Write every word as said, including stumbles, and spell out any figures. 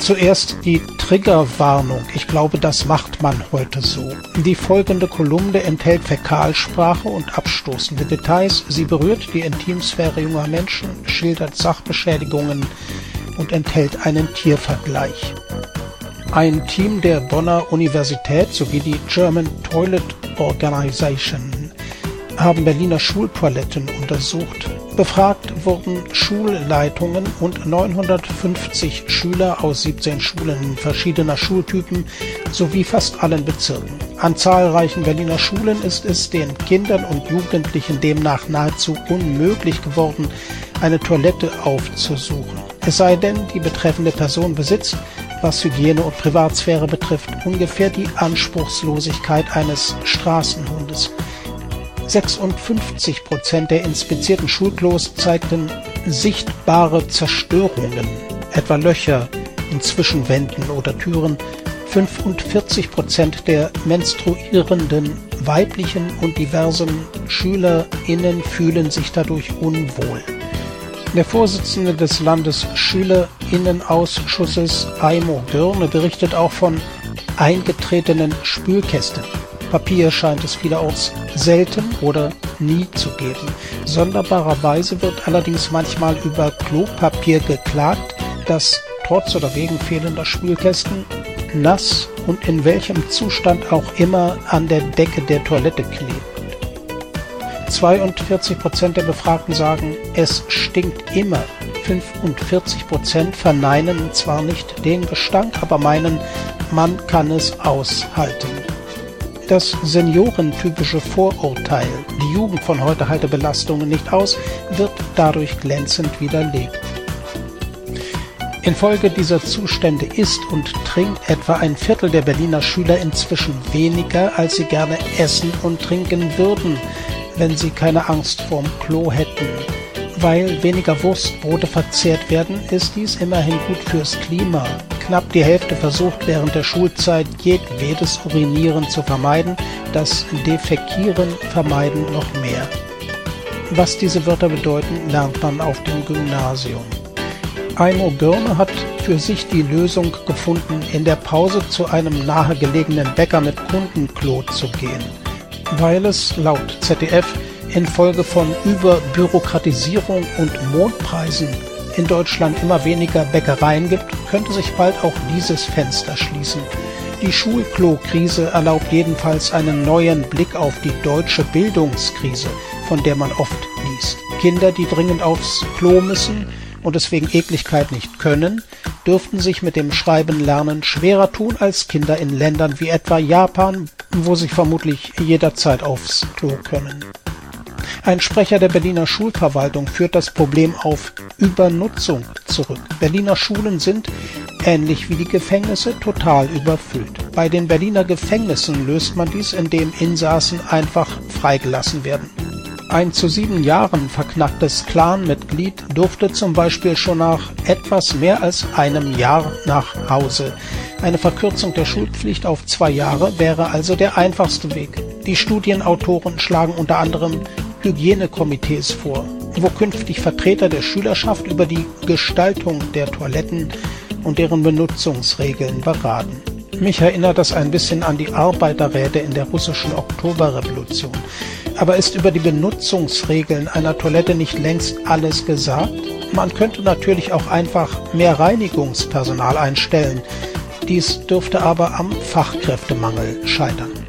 Zuerst die Triggerwarnung. Ich glaube, das macht man heute so. Die folgende Kolumne enthält Fäkalsprache und abstoßende Details. Sie berührt die Intimsphäre junger Menschen, schildert Sachbeschädigungen und enthält einen Tiervergleich. Ein Team der Bonner Universität sowie die German Toilet Organization haben Berliner Schultoiletten untersucht. Befragt wurden Schulleitungen und neunhundertfünfzig Schüler aus siebzehn Schulen verschiedener Schultypen sowie fast allen Bezirken. An zahlreichen Berliner Schulen ist es den Kindern und Jugendlichen demnach nahezu unmöglich geworden, eine Toilette aufzusuchen. Es sei denn, die betreffende Person besitzt, was Hygiene und Privatsphäre betrifft, ungefähr die Anspruchslosigkeit eines Straßenhundes. sechsundfünfzig Prozent der inspizierten Schulklos zeigten sichtbare Zerstörungen, etwa Löcher in Zwischenwänden oder Türen. fünfundvierzig Prozent der menstruierenden weiblichen und diversen SchülerInnen fühlen sich dadurch unwohl. Der Vorsitzende des Landesschülerinnenausschusses, Aimo Görne, berichtet auch von eingetretenen Spülkästen. Papier scheint es vielerorts selten oder nie zu geben. Sonderbarerweise wird allerdings manchmal über Klopapier geklagt, das trotz oder wegen fehlender Spülkästen nass und in welchem Zustand auch immer an der Decke der Toilette klebt. zweiundvierzig Prozent der Befragten sagen, es stinkt immer. fünfundvierzig Prozent verneinen zwar nicht den Gestank, aber meinen, man kann es aushalten. Das seniorentypische Vorurteil, die Jugend von heute halte Belastungen nicht aus, wird dadurch glänzend widerlegt. Infolge dieser Zustände isst und trinkt etwa ein Viertel der Berliner Schüler inzwischen weniger, als sie gerne essen und trinken würden, wenn sie keine Angst vorm Klo hätten. Weil weniger Wurstbrote verzehrt werden, ist dies immerhin gut fürs Klima. Knapp die Hälfte versucht während der Schulzeit jedwedes Urinieren zu vermeiden, das Defekieren vermeiden noch mehr. Was diese Wörter bedeuten, lernt man auf dem Gymnasium. Aimo Görne hat für sich die Lösung gefunden, in der Pause zu einem nahegelegenen Bäcker mit Kundenklo zu gehen. Weil es laut Z D F infolge von Überbürokratisierung und Mondpreisen in Deutschland immer weniger Bäckereien gibt, könnte sich bald auch dieses Fenster schließen. Die Schulklo-Krise erlaubt jedenfalls einen neuen Blick auf die deutsche Bildungskrise, von der man oft liest. Kinder, die dringend aufs Klo müssen und es wegen Ekligkeit nicht können, dürften sich mit dem Schreiben-Lernen schwerer tun als Kinder in Ländern wie etwa Japan, wo sie vermutlich jederzeit aufs Klo können. Ein Sprecher der Berliner Schulverwaltung führt das Problem auf Übernutzung zurück. Berliner Schulen sind, ähnlich wie die Gefängnisse, total überfüllt. Bei den Berliner Gefängnissen löst man dies, indem Insassen einfach freigelassen werden. Ein zu sieben Jahren verknacktes Clan-Mitglied durfte zum Beispiel schon nach etwas mehr als einem Jahr nach Hause. Eine Verkürzung der Schulpflicht auf zwei Jahre wäre also der einfachste Weg. Die Studienautoren schlagen unter anderem Hygienekomitees vor, wo künftig Vertreter der Schülerschaft über die Gestaltung der Toiletten und deren Benutzungsregeln beraten. Mich erinnert das ein bisschen an die Arbeiterräte in der russischen Oktoberrevolution. Aber ist über die Benutzungsregeln einer Toilette nicht längst alles gesagt? Man könnte natürlich auch einfach mehr Reinigungspersonal einstellen. Dies dürfte aber am Fachkräftemangel scheitern.